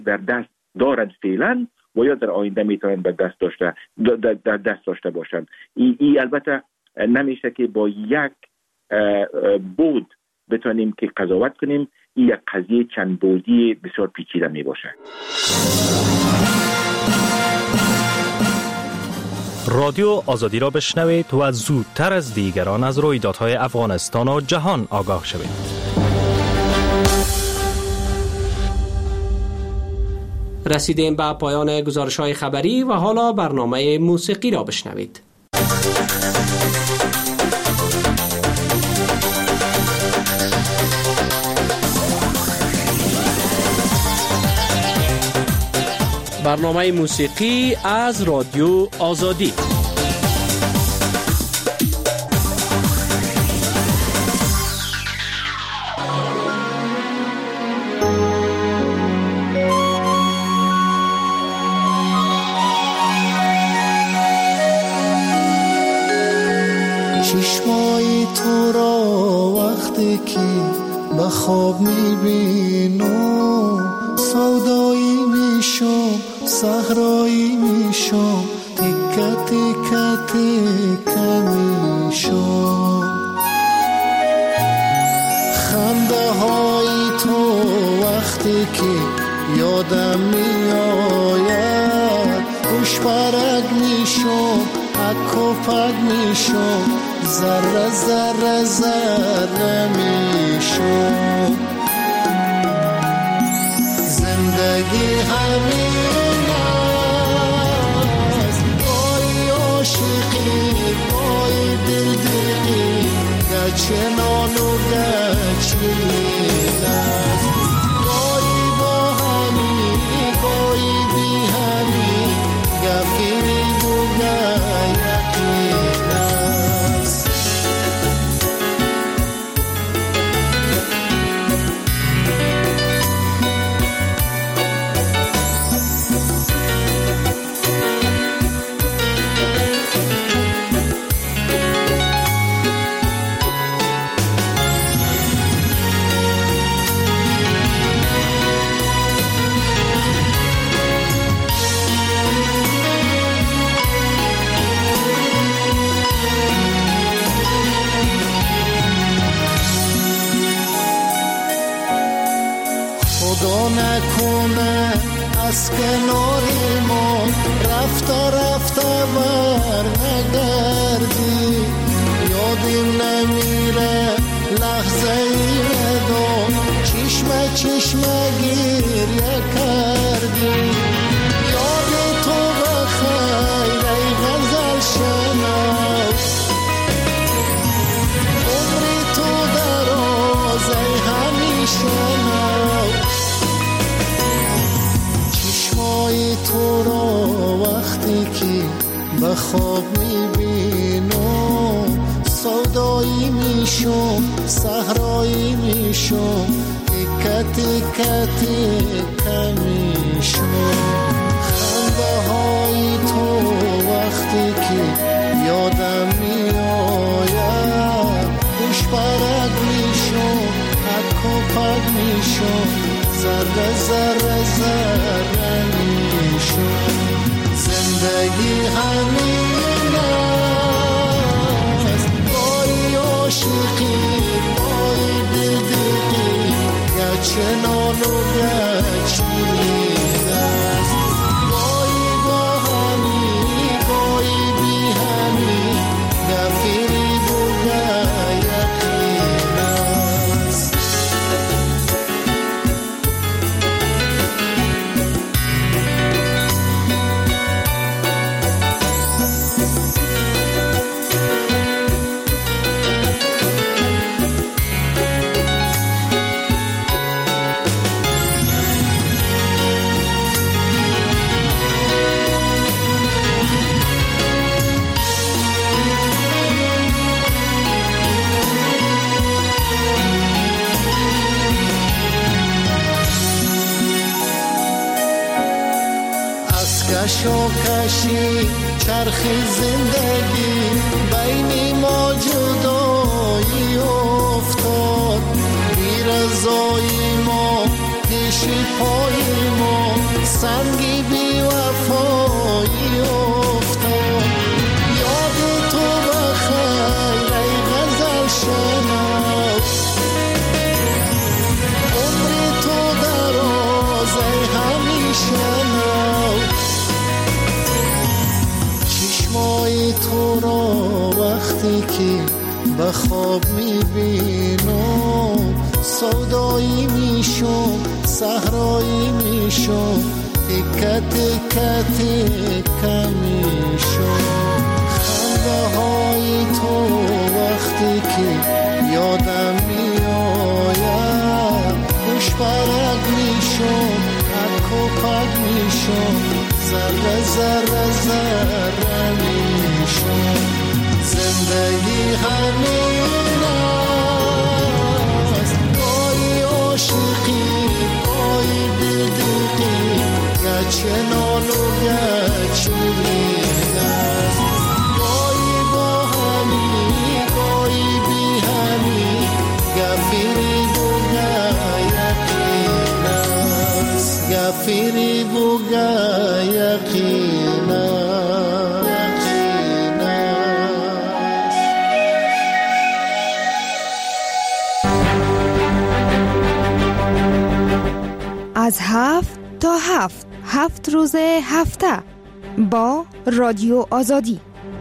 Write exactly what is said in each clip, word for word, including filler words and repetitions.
در دست دارند فعلا و یا در آینده میتونن به دست داشته در دست داشته باشند. ای, ای البته نمیشه که با یک بود بتونیم که قضاوت کنیم. این یک قضیه چند بودی بسیار پیچیده می باشه. رادیو آزادی را بشنوید و زودتر از دیگران از رویدادهای افغانستان و جهان آگاه شوید. رسیدیم به پایان گزارش‌های خبری و حالا برنامه موسیقی را بشنوید. برنامه موسیقی از رادیو آزادی. چشمای تو را وقتی که به خواب میبینم سودایی میشم، صحرایی میشم، تکه تکه تکه میشم. خنده های تو وقتی که یادم میآید خوش پرک میشم، پک و پک میشم، ذره ذره ذره میشم. زندگی همین است، بای عاشقی بای دلدلی، گچنان و گچین است. بایی با همی بایی بی همی، گفیری بوگه یقین است. خدا نکنه از کنار ما رفته رفته بر نگردی، یادیم نمیره لحظه ای ندام چشمه چشمه گریه کردی. یاد تو بخیر ای غزل شناس، عمری تو دراز ای همیشه ناز. چشمای تو را وقتی که به خواب میبینم سودایی میشم، صحرایی میشم، تکه تکه تکه میشم. خنده های تو وقتی که یادم میآید خوش پرک میشم، پک و پک میشم، ذره ذره ذره میشم. زندگی همین است، بای عاشقی بای دلدلی، گچنان و گچین است. بایی با همی بایی بی همی، گفیری بوگه یقین است. کشاکشی چرخ زندگی بین ما جدایی افتاد، بی رضایی ما پیش پای ما وقتی که به خواب میبینم سودایی میشم صحرایی میشم تکه تکه تکه میشم خنده های تو وقتی که یادم میآید خوش برگ میشم پک و پک میشم ذره ذره ذره میشم زندگی همین است گاهی عاشقی گاهی بی‌دقی گرچه نالو گرچه شیرین است گاهی با همی گاهی بی همی گفیری بوگه یقین است گفیری بوگه یقین است. از هفت تا هفت هفت روز هفته با رادیو آزادی.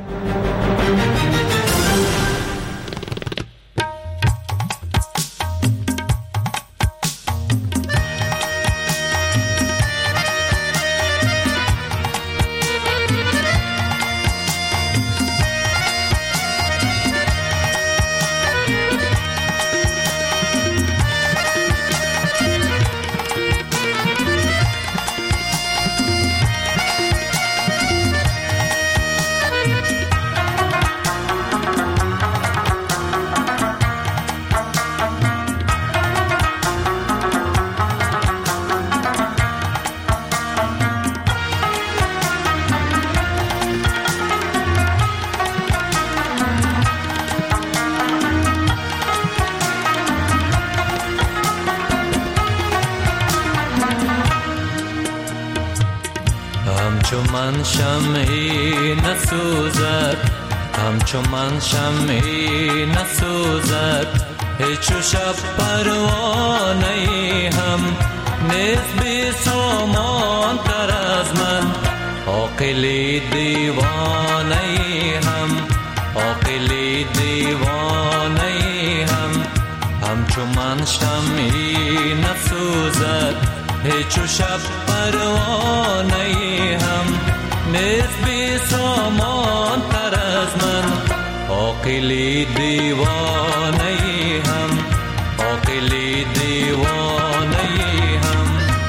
همچو من شمعی نسوزد همچو من شمعی نسوزد هیچو شب پروانه هم نیست بی سامان تر از من عاقلی دیوانه هم عاقلی دیوانه هم همچو من شمعی نسوزد هیچو شب پروانه هم نیست بی سامان تر از من عاقلی دیوانه هم عاقلی دیوانه هم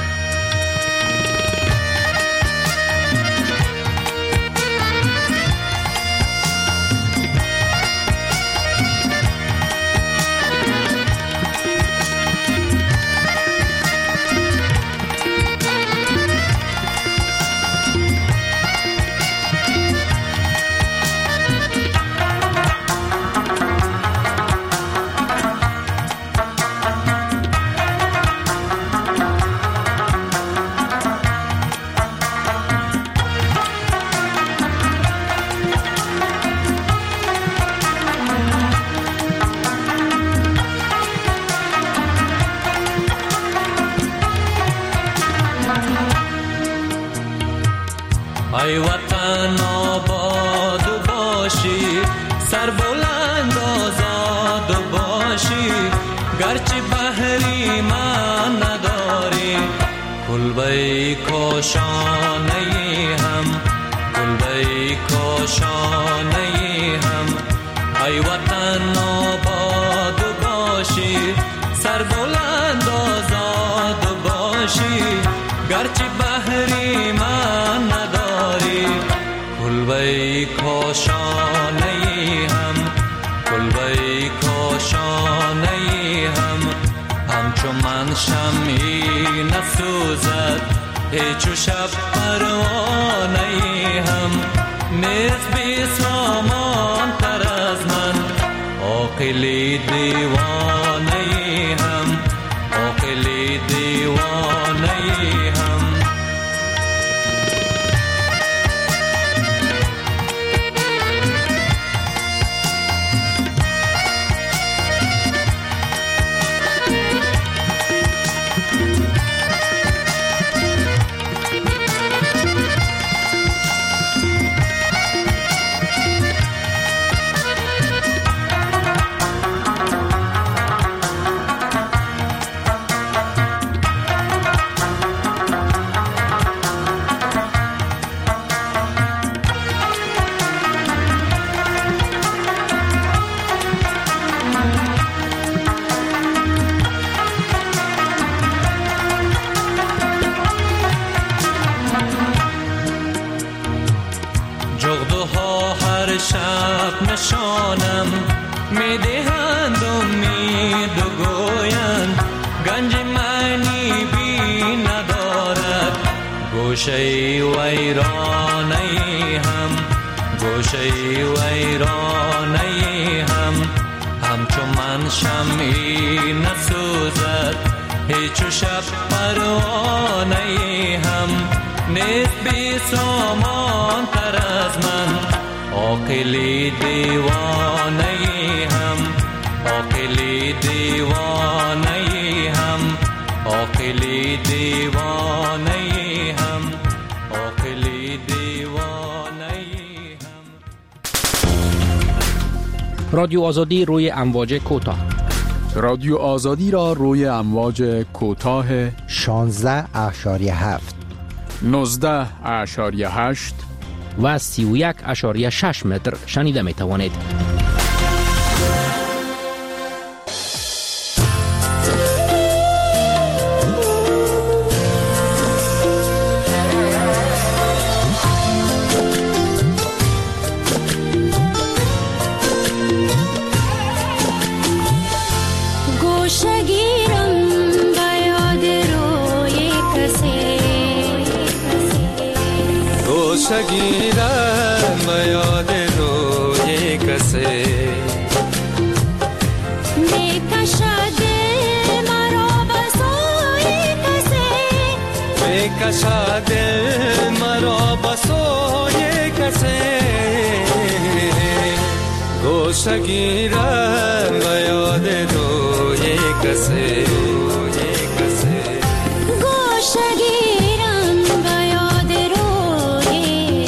ای وطن آباد باشی سر بلند آزاد باشی گرچه بحری من نداری کلبه کاشانه هم کلبه کاشانه هم ای وطن آباد باشی سر بلند آزاد باشی گرچه بحری من نداری کلبه کاشانه هم کلبه کاشانه هم همچو من شمعی نسوزد هیچو شب پروانه هم نیست بی سامان تر از من عاقلی دیوانه هم عاقلی دیوانه هم شب نشانم میدهند امید و گویند گنج معنی بی ندارد گوشه ویرانه هم گوشه ویرانه هم همچو من شمعی نسوزد هیچ شب پروانه هم نیست بی سامان تر از من عاقلی دیوانه هم عاقلی دیوانه هم عاقلی دیوانه هم عاقلی دیوانه هم. رادیو آزادی روی امواج کوتاه. رادیو آزادی را روی امواج کوتاه شانزده اشاریه هفت نوزده اشاریه هشت و سی و یک اشاریه شش متر شنیده می توانید. گیرم به یاد روی کسی میکشد دل مرا به سوی کسی میکشد دل مرا به سوی کسی گوشه گیرم به یاد روی کسی گوشه گیرم به یاد روی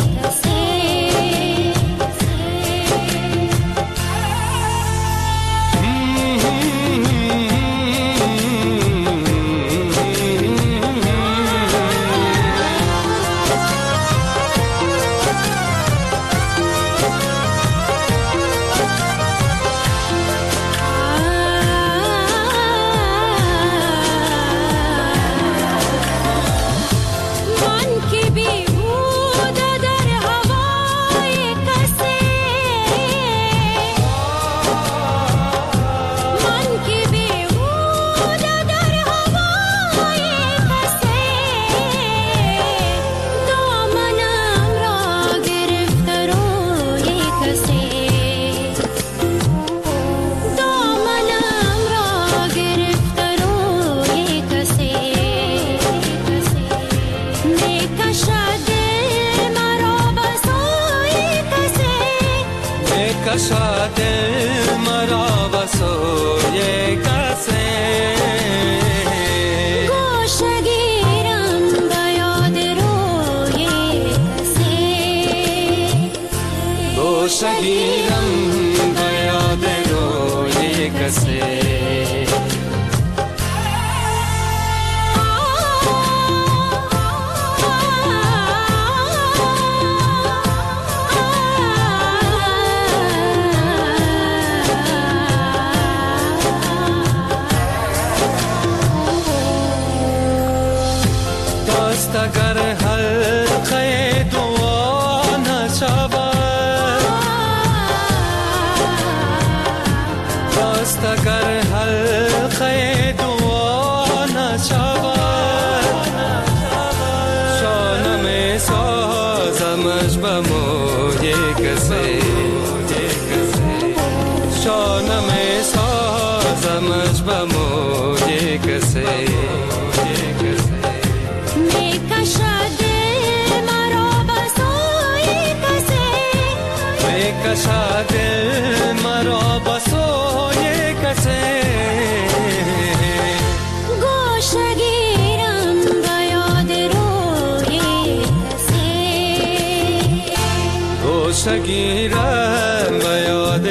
شگیرم به یاد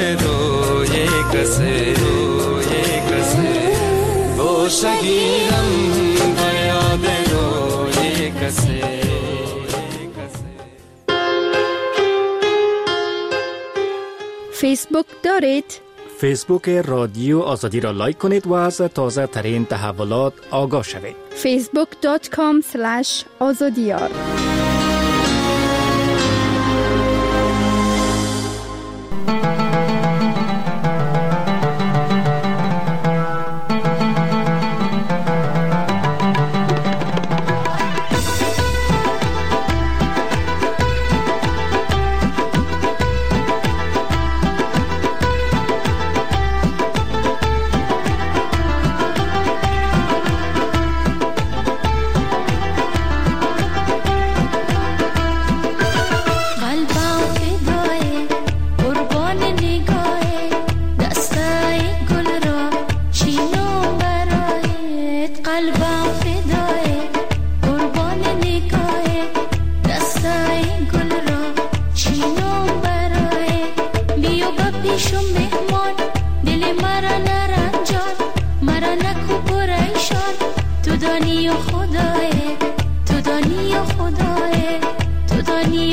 روی کسی گو شگیرم به یاد روی کسی. فیسبوک دارید؟ فیسبوک رادیو آزادی را لایک کنید و از تازه ترین تحولات آگاه شوید. فیسبوک دات کام اسلش آزادیار.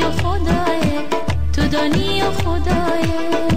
دانی و خدای تو دانی و خدای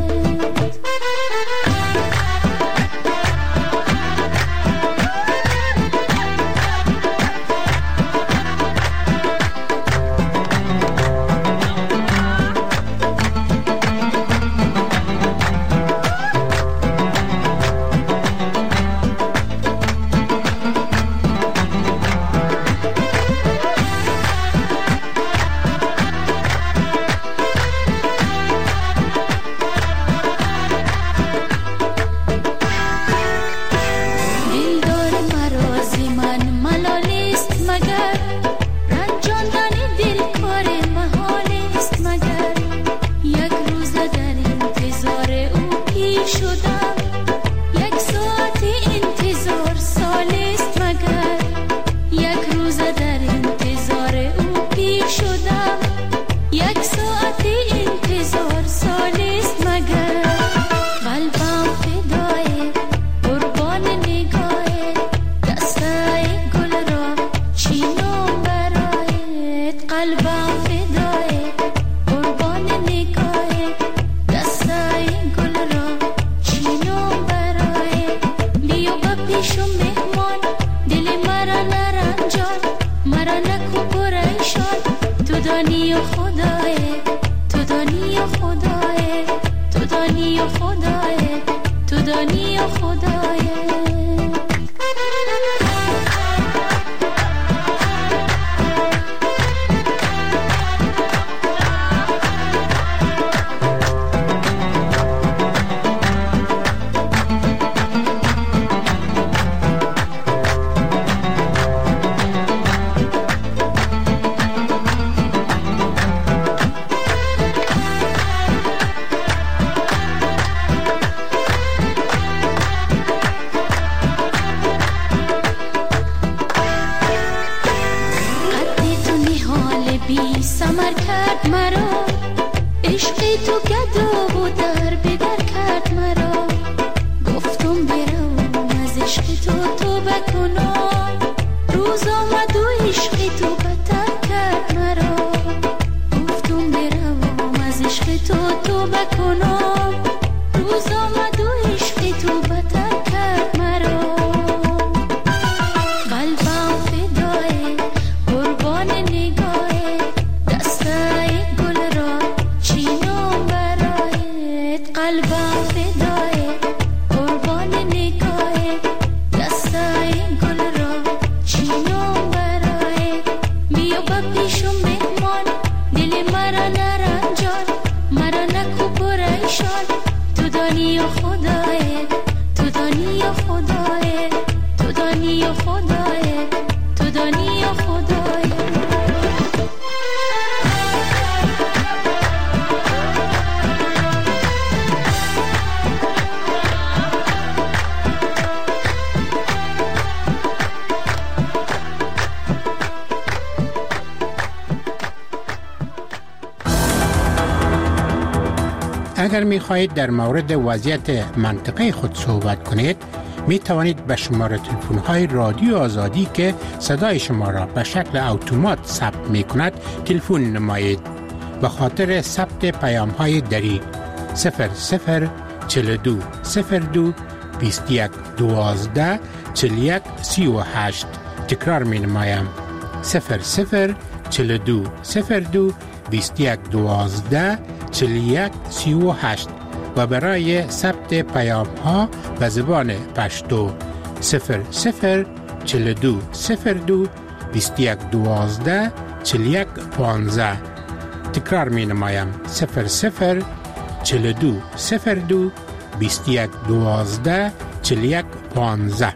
اگر می خواهید در مورد وضعیت منطقه خود صحبت کنید می توانید به شماره تلفن های رادیو آزادی که صدای شما را به شکل اتومات ثبت می کند تلفن نمایید. به خاطر ثبت پیام های دری صفر صفر چهل و دو صفر دو بیست و یک دوازده چهل و یک سی و هشت تکرار می نمایم صفر صفر چهل و دو صفر دو بیست و یک دوازده چهل و یک سی و هشت و برای ثبت پیام ها به زبان پشتو صفر صفر چهل و دو صفر دو بیست و یک دوازده چهل و یک پانزده تکرار می نمایم صفر صفر چهل و دو صفر دو بیست و یک دوازده چهل و یک پانزده.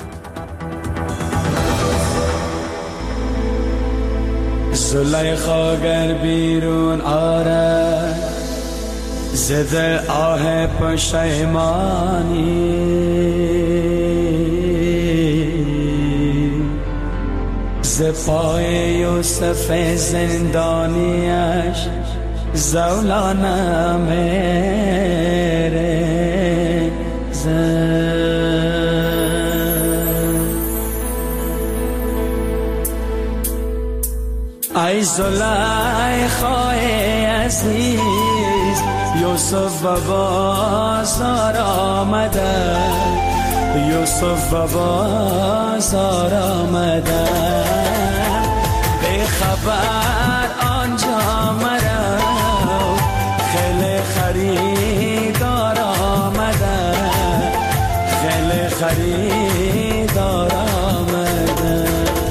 زلیخا گر بیرون آره زده آه پشیمانی ز پای یوسف زندانیش زولانه میره زد ای زلیخای عزیز یوسف و بازار آمده یوسف و بازار آمده به خبر آنجا مرا خیلی خریدار آمده خیلی خریدار آمده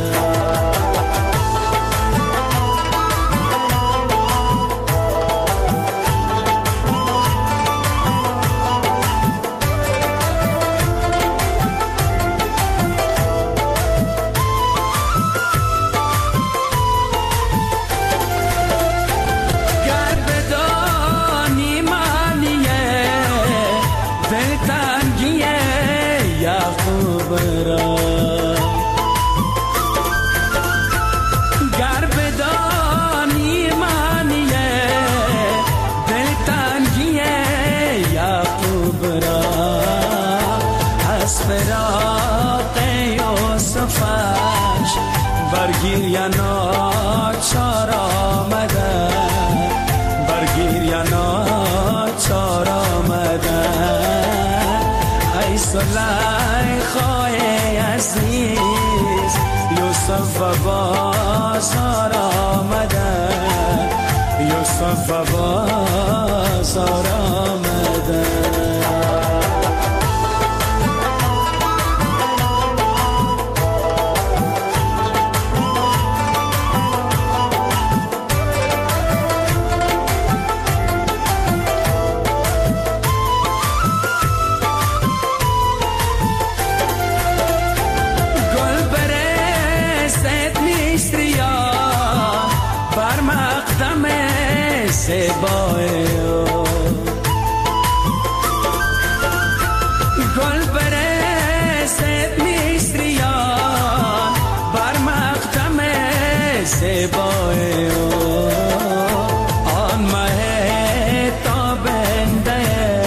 برگیر یا ناچار آمده برگیر یا ناچار آمده ای زلیخای عزیز یوسف و بازار آمده یوسف و بازار آمده گل برسد میستریان بر مقدم زیبای آن مه تابنده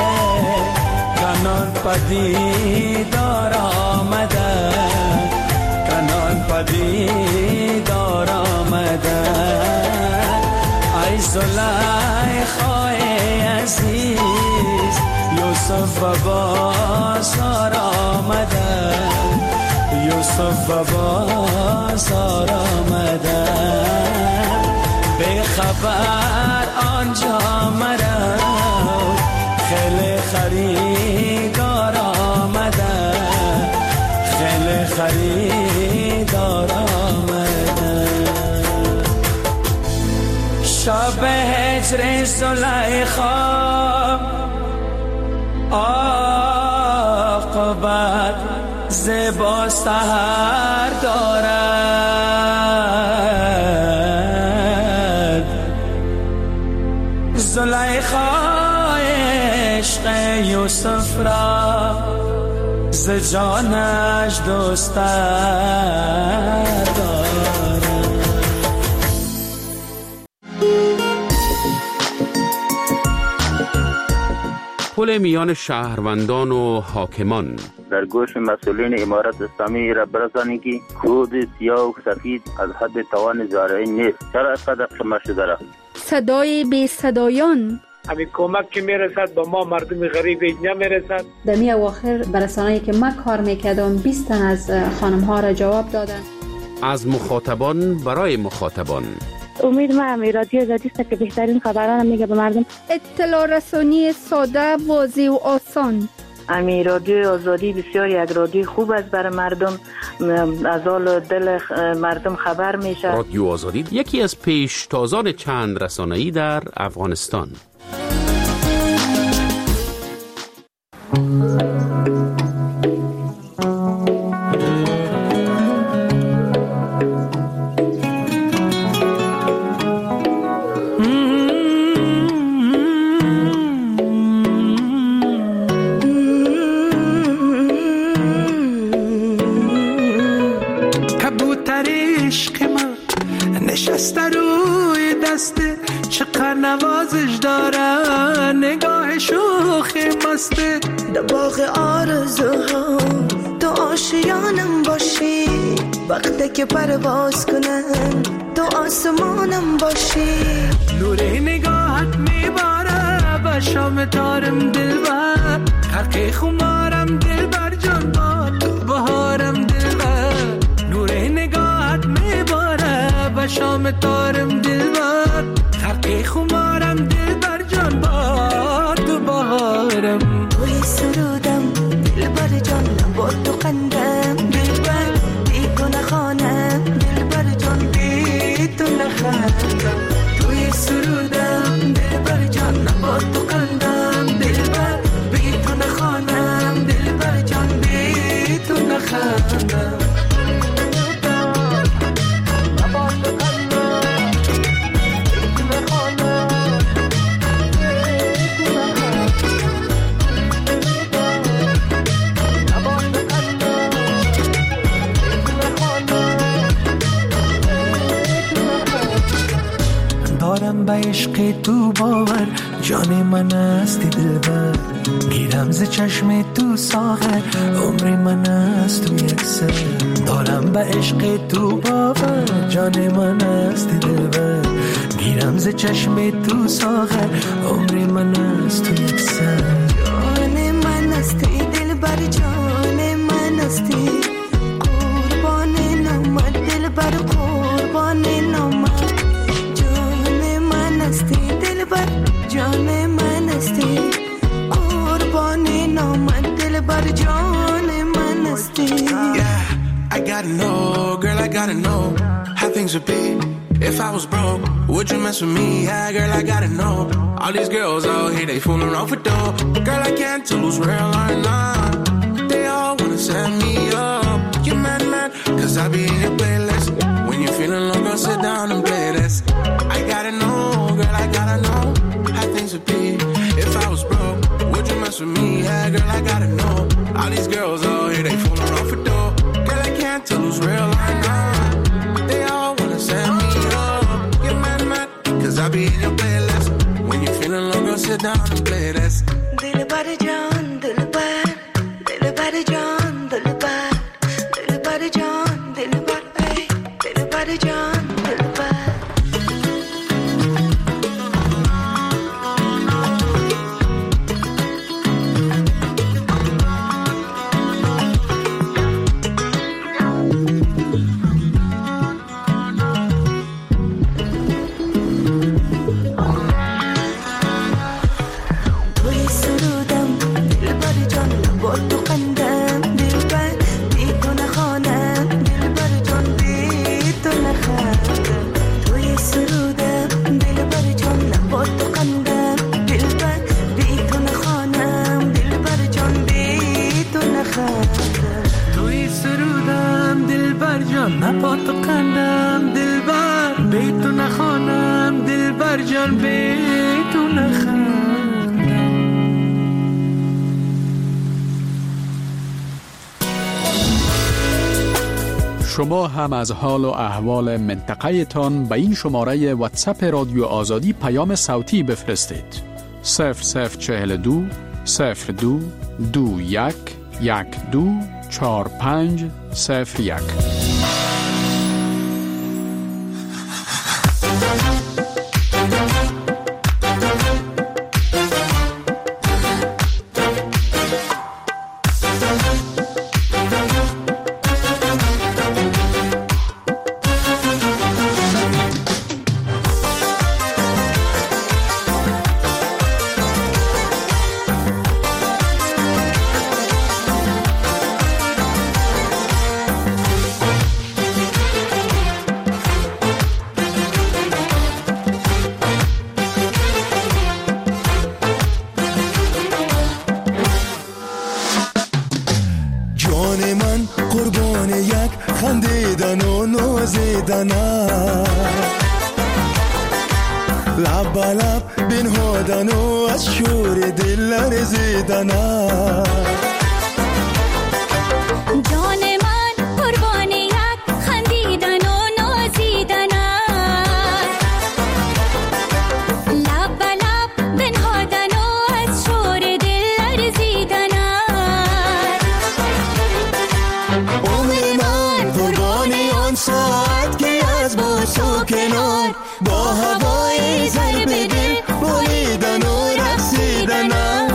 کنان پدیدار آمده کنان پدیدار آمده ای زلیخای عزیز یوسف و بازار آمده یوسف و بازار آمده به خبر آنجا مرا خیلی خریدار آمده خیلی خریدار آمده شب هجر زلیخا عاقبت زیبا سحر دارد زلیخا عشق یوسف را ز جانش دوست دارد پل میان شهروندان و حاکمان در گوش مسئولین امارت اسلامی را برسانید که کود سیاه و سفید از حد توان زارعین نیست. چرا اینقدر شما شده را؟ صدای بی صدایان همین کمک که میرسد با ما مردم غریب نمیرسد. در می اواخر برسانه‌ای که من کار میکردم بیست تن از خانم ها را جواب دادن. از مخاطبان برای مخاطبان امید ما همی رادیو آزادی است که بهترین خبران میگه به مردم. اطلاع رسانی ساده، واضح و آسان. امی رادیو آزادی بسیار یک رادیو خوب است برای مردم، از حال دل مردم خبر میشه. رادیو آزادی یکی از پیشتازان چند رسانه‌ای در افغانستان. نوازش دارن نگاه شوخی مسته در باغ آرزوها تو آشیانم باشی، وقتی که پرواز کنم تو آسمانم باشی. نور نگاهت میباره به شام تارم دلبر، خرق خمارم دلبر جان با تو بهارم دلبر. نور نگاهت میباره به شام تارم دلبر، خرق خمارم دلبر جان با تو بهارم. توی سرودم دلبر جان با تو قندم دلبر، بی تو نخوانم دلبر جان بی تو نخوانم. توی سرودم دلبر جان با تو قندم دلبر، بی تو نخوانم دلبر جان بی تو نخوانم. دارم به عشق تو باور، جان من هستی دلبر. گیرم ز چشم تو ساغر، عمر من هست تو یک سر. دارم به عشق تو باور، جان من هستی دلبر. گیرم ز چشم تو ساغر، عمر من هست تو یک سر. جان من هستی دلبر، جان من هستی، قربان نامت دلبر، قربان نامت. دلبر جان من هستی، قربان نامت دلبر جان من هستی. Yeah, I gotta know, girl, I gotta know how things would be if I was broke. Would you mess with me? Yeah, girl, I gotta know. All these girls out here, they fooling around for dough. Girl, I can't tell who's real or not. They all wanna set me up. You mad, mad, cause I be in your playlist. When you're feeling low, girl, sit down and play this. I gotta know, girl, I gotta know how things would be if I was broke. Would you mess with me? Yeah, girl, I gotta know. All these girls out here, they fooling around for dough. Girl, I can't tell who's real or not. They all wanna set me up. Get mad, mad, cause I be in your playlist. When you're feeling low, girl, sit down and play this. Dilbar John, Dilbar, Dilbar John, Dilbar, Dilbar John, Dilbar, hey, Dilbar John, Dilbar. شما هم از حال و احوال منطقه تان به این شماره واتساپ رادیو آزادی پیام صوتی بفرستید. صفر صفر چهل دو صفر دو دو یک یک دو چار پنج صفر یک. لب لب بنهادن و از شور دل لرزیدن. جان من قربان یک خندیدن و نازیدن. لب لب بنهادن و از شور دل لرزیدن. با هوای ضرب دل بریدن و رقصیدن.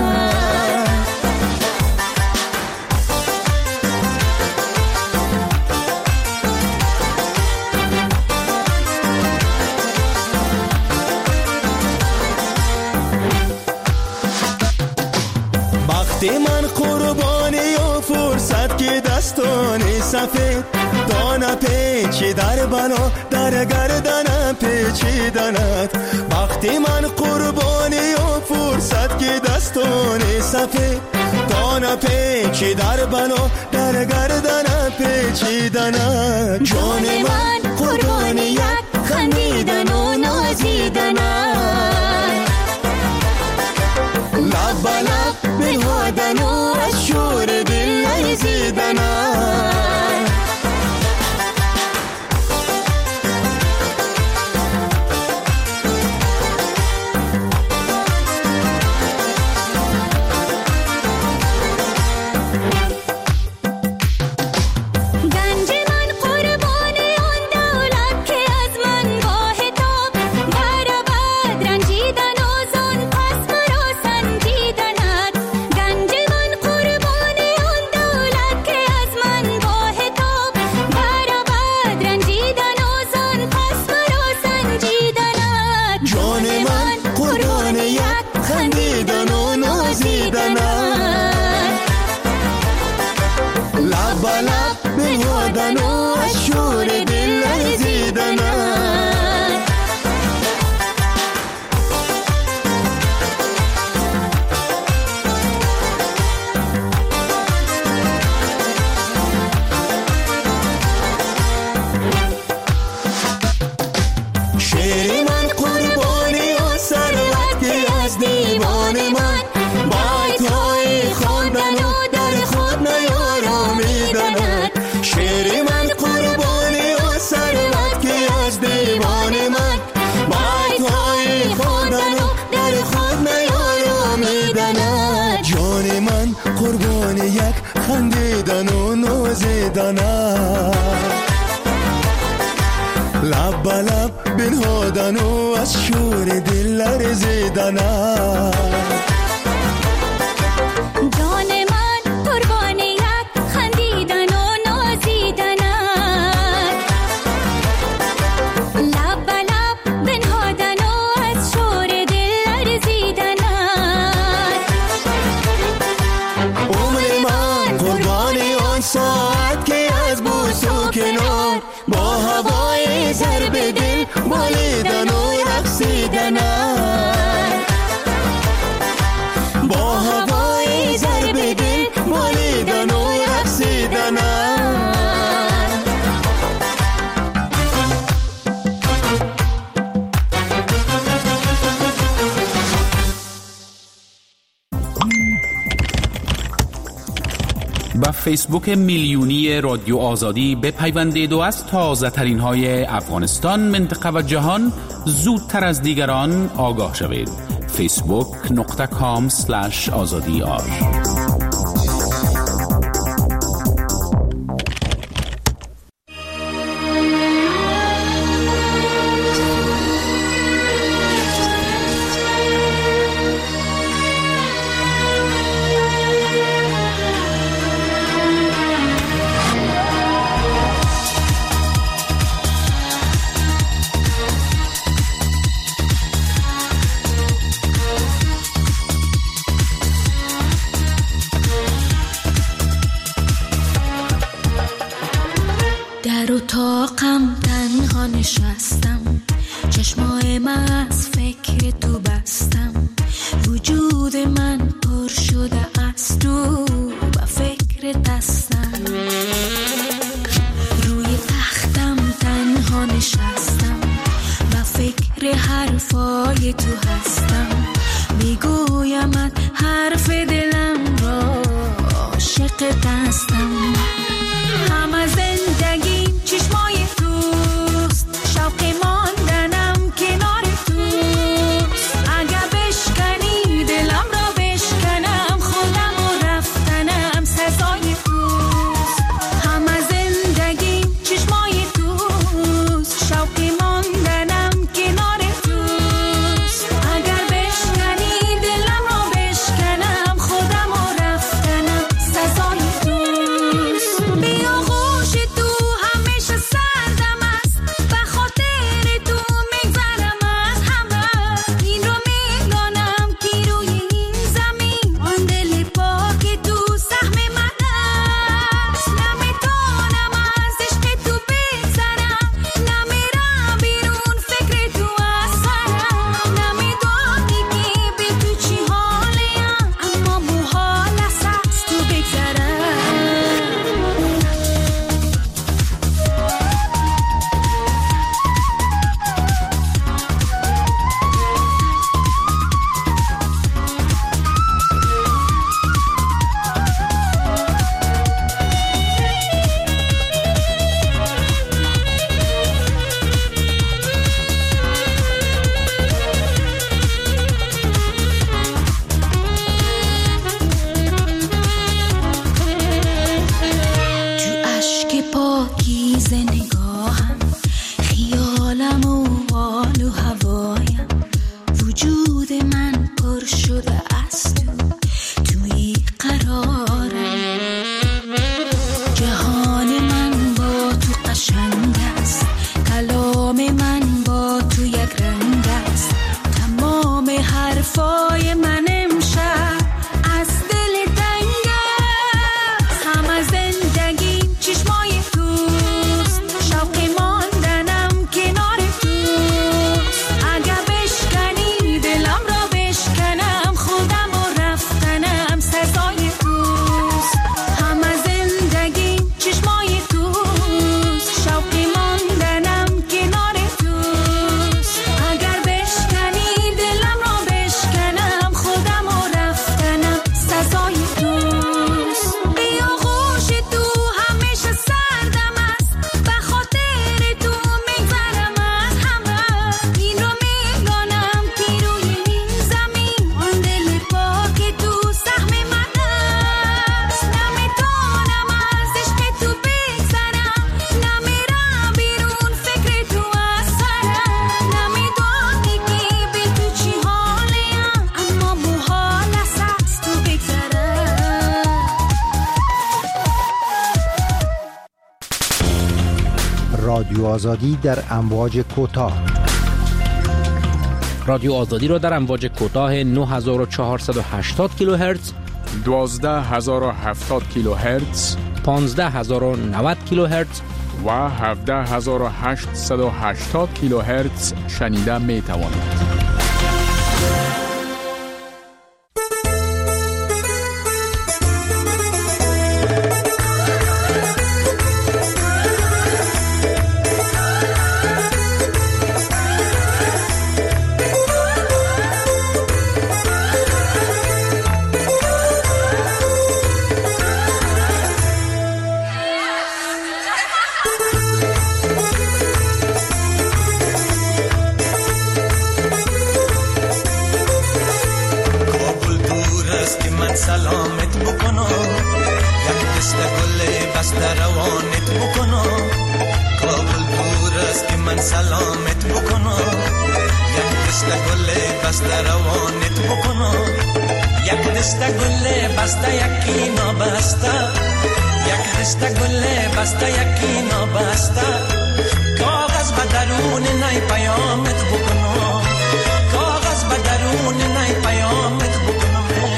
وقتی من قربانی و فرصت که دستانی سفید دانه پیچی در بلا در گردنم پیچیدنت. وقتی من قربانی و فرصت که دستانی سفید دانه پیچی در بلا در گردنم پیچیدنت. جان من قربانی یک خندیدن و نازیدنت. لب لب بنهادن و از شور دل لرزیدنت. خندیدن و نازیدنت. لب لب بنهادن و از شور دل لرزیدنت. جان من قربان یک خندیدن و نازیدنت. لب لب بنهادن و از شور دل لرزیدنت. ساعت که از بوس و کنار با هوای ضرب دل بالیدن و رقصیدنت. با هوای ضرب دل بالیدن و رقصیدنت. با فیسبوک میلیونی رادیو آزادی بپیوندید و از تازه ترین های افغانستان، منطقه و جهان زودتر از دیگران آگاه شوید. فیسبوک نقطه کام سلش آزادی آر. در اتاقم تنها نشستم، چشمای من از فکر تو بستم. وجود من پر شده از تو و فکر دستم. روی تختم تنها نشستم و فکر حرفای تو هستم. میگویم حرف دلم را، عاشق دستم. همه زندگیم چشمای توست، شوق ماندنم کنار توست. اگه بشکنی دلم را بشکنم، خودم و رفتنم سزای توست. همه زندگیم چشمای توست، شوق ماندنم کنار رادیو آزادی در امواج کوتاه. رادیو آزادی را در امواج کوتاه نه هزار و چهارصد و هشتاد کیلوهرتز، دوازده هزار و هفتاد کیلوهرتز، پانزده هزار و نود کیلوهرتز و هفده هزار و هشتصد و هشتاد کیلوهرتز شنیده می توانید. سلامت بکنم یک دست گل بسته روانت بکنم. کابل دور است که من سلامت بکنم یک دست گل بسته روانت بکنم. یک دست گل بسته یکی نابسته، یک دست گل بسته یکی نابسته. کاغذ به درون نی پیامت بکنم، کاغذ به درون نی پیامت بکنم.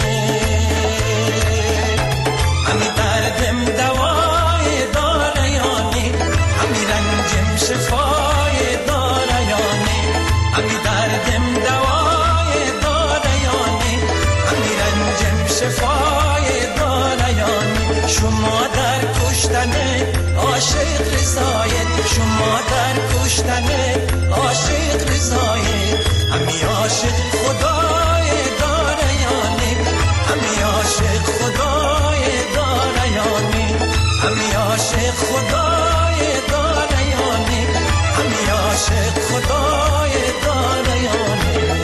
همی دردم دوای داره یانی، همی رنجم شفای داره یانی. همی دردم دوای داره یانی، همی رنجم شفای داره یانی. شما در کشتن عاشق رضایت، شما در کشتن عاشق رضایت. همی عاشق خدای داره یانی، همی عاشق خدای داره یانی. همی عاشق خدای داره یانی، همی عاشق خدای داره یانی.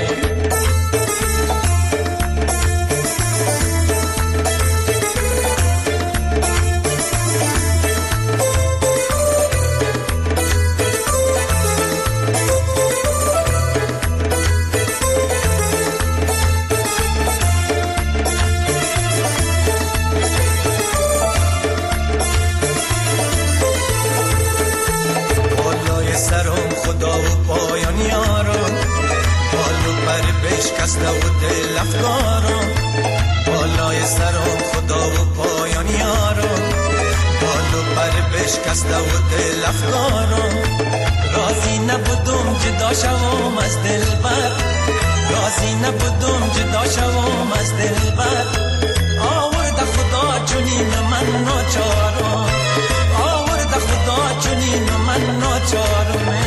خدا و پایان یارم، بالو پر بشکسته و دل افکارم. بالای سرم خدا و پایان یارم، بالو پر بشکسته و دل افکارم. راضی نبودم جدا شوم از دلبر، راضی نبودم جدا شوم از دلبر. آورد خدا چنین من ناچارم، آورد خدا چنین من ناچارم.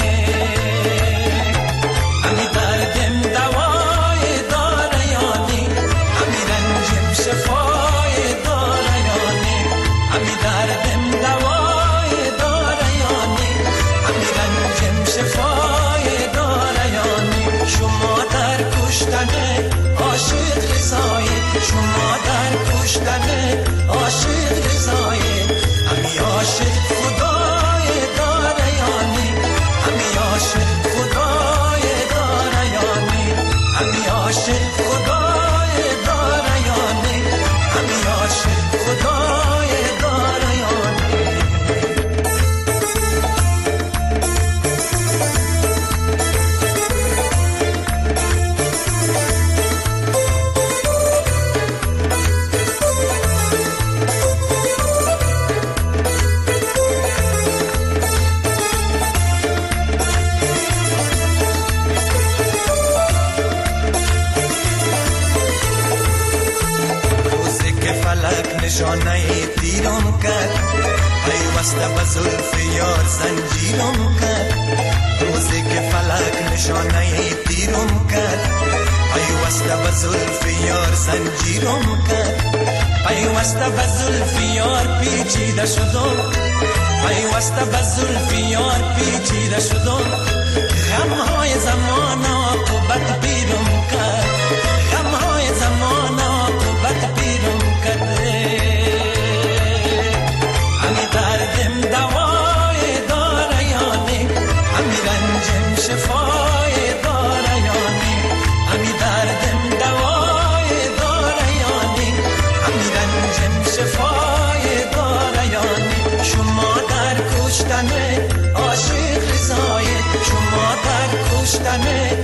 همی دردم دوای داره یانی، همی رنجم شفای داره یانی. همی دردم دوای داره یانی، همی رنجم شفای داره یانی. شما در کشتن عاشق رضایت، شما در کشتن عاشق رضایت. همی عاشق خدای داره یانی، همی عاشق خدای داره یانی. همی عاشق خدای داره یانی، همی عاشق خدای داره یانی. نشانه تیرم کرد، پیوسته به زلف یار زنجیرم کرد. روزی که فلک نشانه تیرم کرد، پیوسته به زلف یار زنجیرم کرد. پیوسته به زلف یار پیچیده شدم، پیوسته به زلف یار پیچیده شدم. غمهای زمان عاقبت بیرم کرد، غمهای زمان عاقبت بیرم کرد. همی دردم دوای داره یانی، همی رنجم شفای داره یانی. همی دردم دوای داره یانی، همی رنجم شفای داره یانی. شما در کشتن داشتنت